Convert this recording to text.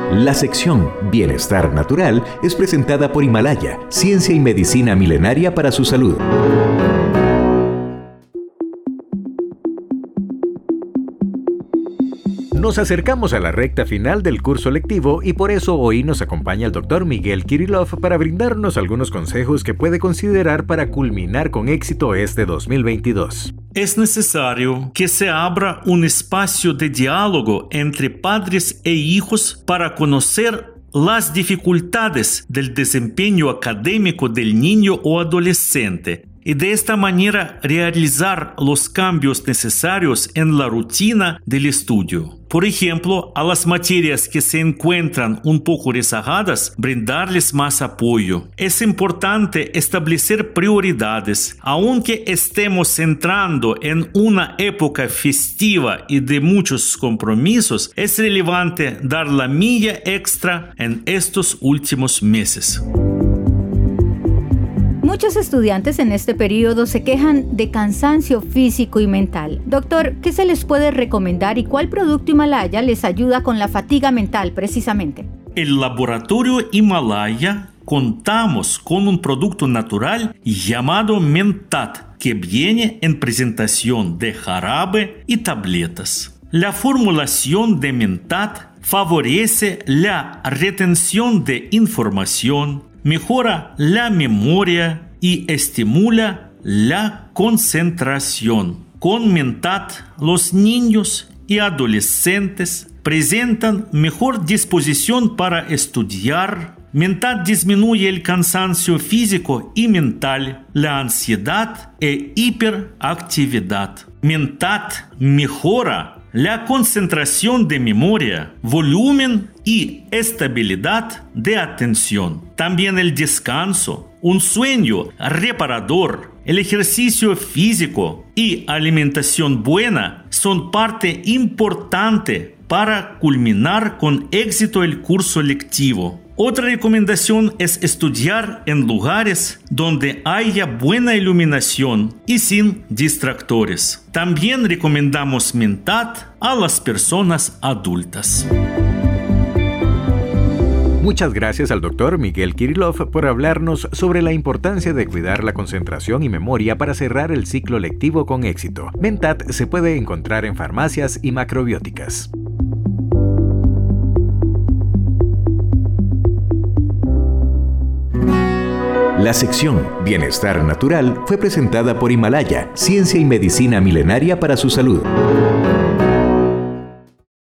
La sección Bienestar Natural es presentada por Himalaya, ciencia y medicina milenaria para su salud. Nos acercamos a la recta final del curso lectivo y por eso hoy nos acompaña el Dr. Miguel Kirilov para brindarnos algunos consejos que puede considerar para culminar con éxito este 2022. Es necesario que se abra un espacio de diálogo entre padres e hijos para conocer las dificultades del desempeño académico del niño o adolescente y de esta manera realizar los cambios necesarios en la rutina del estudio. Por ejemplo, a las materias que se encuentran un poco rezagadas, brindarles más apoyo. Es importante establecer prioridades. Aunque estemos entrando en una época festiva y de muchos compromisos, es relevante dar la milla extra en estos últimos meses. Muchos estudiantes en este periodo se quejan de cansancio físico y mental. Doctor, ¿qué se les puede recomendar y cuál producto Himalaya les ayuda con la fatiga mental precisamente? El laboratorio Himalaya contamos con un producto natural llamado Mentat, que viene en presentación de jarabe y tabletas. La formulación de Mentat favorece la retención de información, mejora la memoria y estimula la concentración. Con Mentat, los niños y adolescentes presentan mejor disposición para estudiar. Mentat disminuye el cansancio físico y mental, la ansiedad e hiperactividad. Mentat mejora la concentración de memoria, volumen y estabilidad de atención. También el descanso, un sueño reparador, el ejercicio físico y alimentación buena son parte importante para culminar con éxito el curso lectivo. Otra recomendación es estudiar en lugares donde haya buena iluminación y sin distractores. También recomendamos Mentat a las personas adultas. Muchas gracias al Dr. Miguel Kirilov por hablarnos sobre la importancia de cuidar la concentración y memoria para cerrar el ciclo lectivo con éxito. Mentat se puede encontrar en farmacias y macrobióticas. La sección Bienestar Natural fue presentada por Himalaya, ciencia y medicina milenaria para su salud.